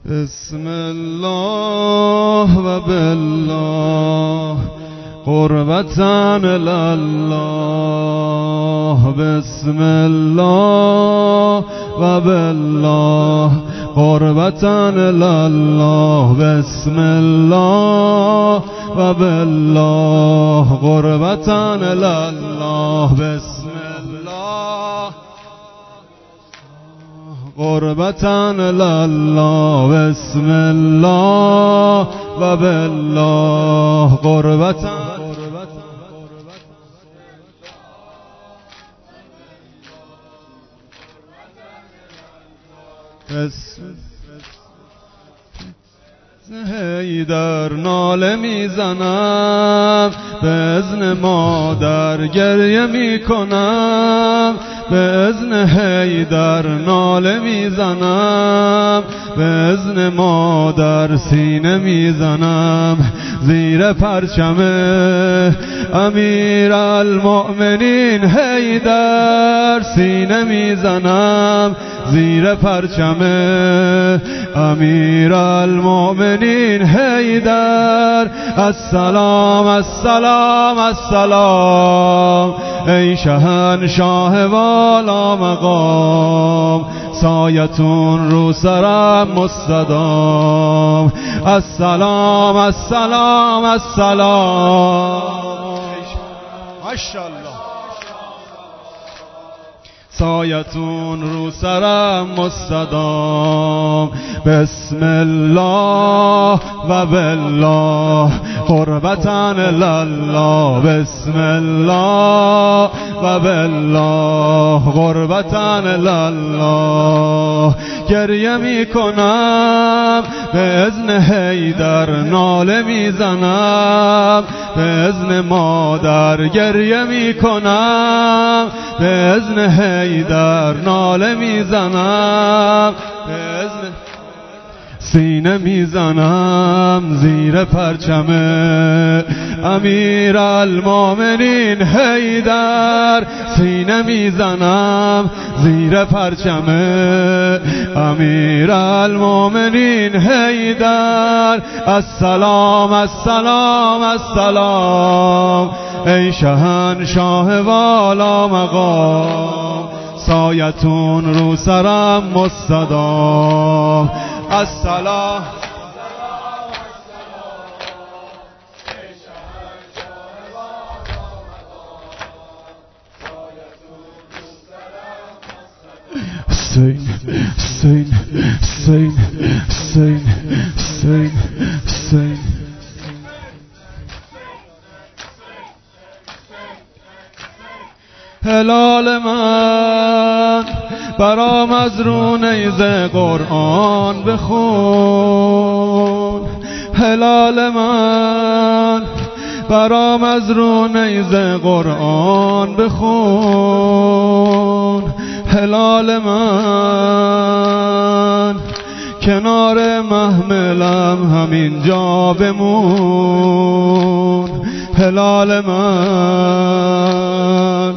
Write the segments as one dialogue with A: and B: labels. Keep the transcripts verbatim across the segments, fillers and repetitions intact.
A: بسم الله و بالله قربتاً لله. بسم الله و بالله قربتاً لله. بسم الله و بالله قربتاً لله. بسم الله قربتاً لله. بسم الله و بالله قربتاً. حیدر ناله میزنم، به اذن مادر گریه میکنم. به اذن حیدر ناله میزنم، به اذن مادر سینه میزنم. زیر پرچم امیر المؤمنین حیدر سینه میزنم. زیر پرچم امیر المؤمنین حیدر. السلام السلام السلام ای شهنشاه والا مقام، سایتون رو سرم مستدام. السلام السلام السلام ماشاءالله، سایتون رو سرم مستدام. بسم الله و بالله قربتاً لله. بسم الله و بالله قربتاً لله. گریه میکنم، به اذن حیدر ناله میزنم. به اذن مادر گریه میکنم، به اذن حیدر ناله میزنم. به اذن سینه میزنم. زیر پرچم امیر المؤمنین حیدر سینه میزنم. زیر پرچم امیر المؤمنین حیدر. السلام السلام السلام ای شهنشاه والا مقام، سایتون رو سرم مستدام. السلام سین سین سین سین سین سین هلال من برام از رو نیزه قرآن بخون. هلال من برام از رو نیزه قرآن بخون. هلال من کنار محملم همینجا بمون. هلال من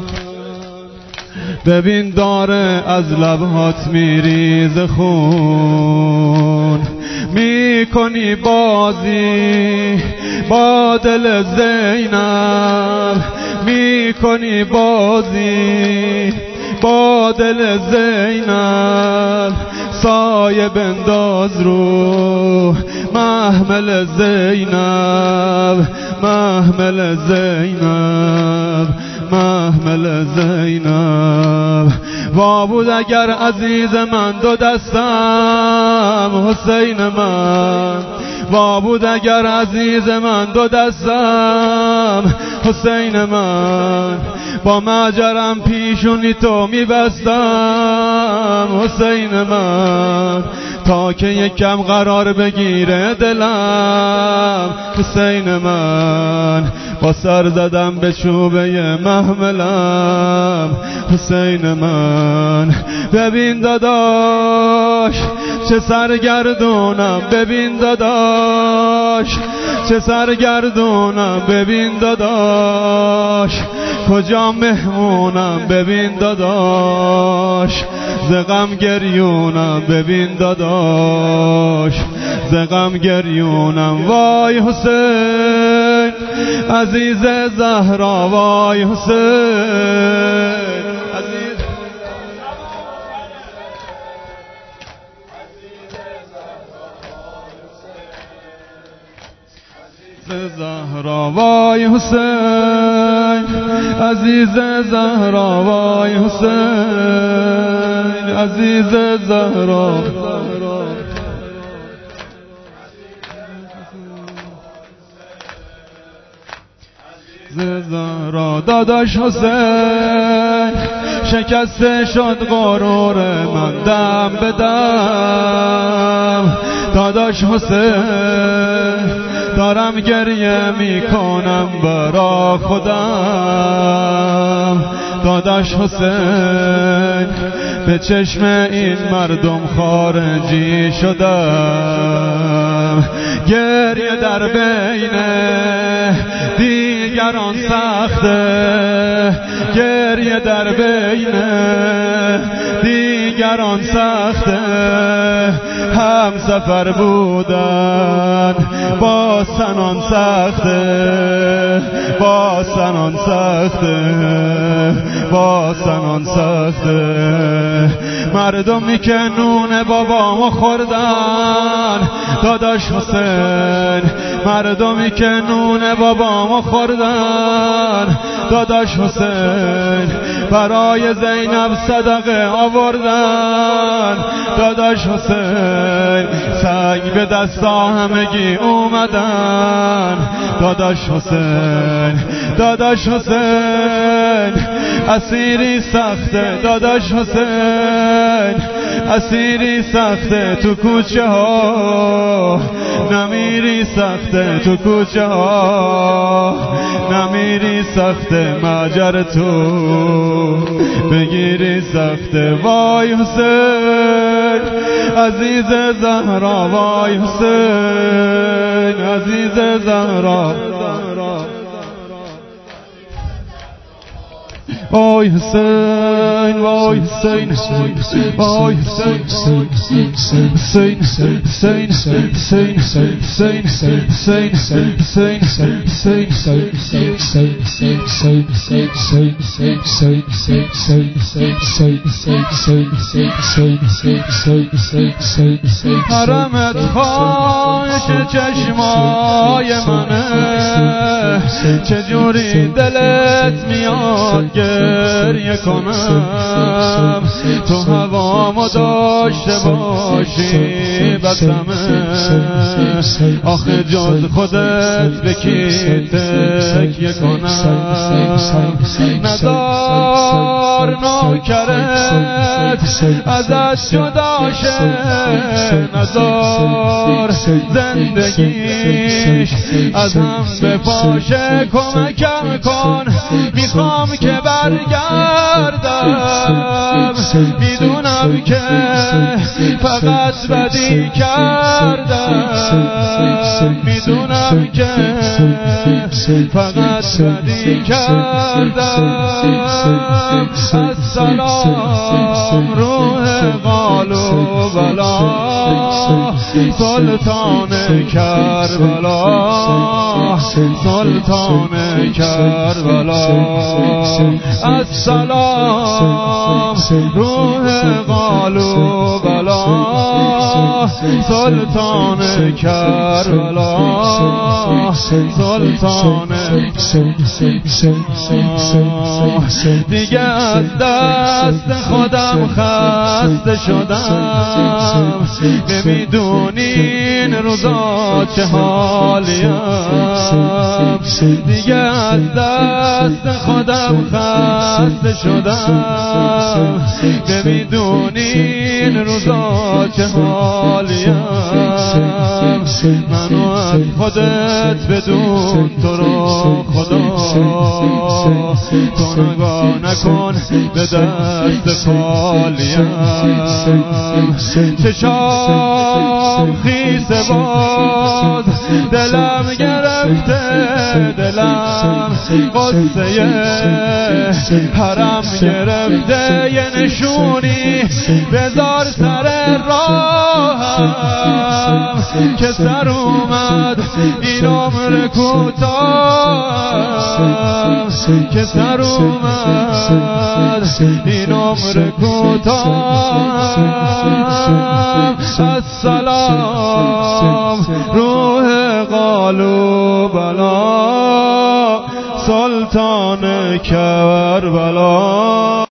A: ببین داره از لبهات میریز خون. میکنی بازی با دل زینب، میکنی بازی با دل زینب. سایه بنداز رو محمل زینب، محمل زینب، محمل زینب. وا بود اگر عزیز من دو دستم حسین من، وا بود اگر عزیز من دو دستم حسین من. با مجرم پیشونی تو میبستم حسین من، تا که یکم قرار بگیره دلم حسین من. با سر زدم به چوبه محملم حسین من. ببین داداش چه سرگردونم، ببین داداش چه سرگردونم. ببین داداش کجا مهمونم، ببین داداش ز غم گریونم ببین داداش، ز غم گریونم وای حسین عزیز زهرا، وای حسین عزیز زهرا، وای حسین عزیز زهرا، وای حسین عزیز زهرا. زهرا داداش حسین شکسته شد غرور من دم به دم، داداش حسین دارم گریه میکنم برا خودم، داداش حسین به چشم این مردم خارجی شدم، گریه در بین دیگران سخته، گریه در بین دیگران سخته، هم سفر بودن با سنان سخته، با سنان سخته، با سنان سخته، مردمی که نون بابامو خوردن، داداش حسین مردمی که نون بابامو خوردن، داداش حسین برای زینب صدقه آوردن، داداش حسین سنگ به دستا همگی اومدن، داداش حسین داداش حسین اسیری سخته، داداش حسین اسیری سخته تو کوچه ها، نمیری سخته تو کوچه ها، نمیری سخته مجر تو بگیری سخته، وای حسین عزیز زهرا، وای حسین عزیز زهرا، وای حسین وای حسین وای حسین حسین حسین حسین حسین حسین حسین حسین حرمت خواهش چشمای منه، چجوری دلت میاد گریه کنم، تو هوامو داشته باشی بسمه، آخه جز خودت به کی تکیه کنم، نزار نوکرت ازت جدا شه، نزار زندگیش از هم بپاشه، کمکم کن میخوام که برگردم، میدونم که فقط بدی کردم، میدونم که فقط بدی کردم، السلام روح قالو بلا سلطان کربلا، سلطان کربلا، السلام روح قالو بلا سلطان کربلا، سلطان. دیگه از دست خودم خسته شدم، نمیدونین روزا چه حالیم، دیگه از دست خودم خسته شدم، نمیدونین روزا چه حالیم، منو از خودت بدون تو رو خدا، تو نگاه نکن به دست خالیم، چشام میخوام خیسه باز، دلم گرفته دلم قصه حرم گرفته، یه نشونی بذار سر راهم که سر اومد این عمر کوتاه، که سر اومد این عمر کوتاه. السلام روح قالو بلا سلطان کربلا.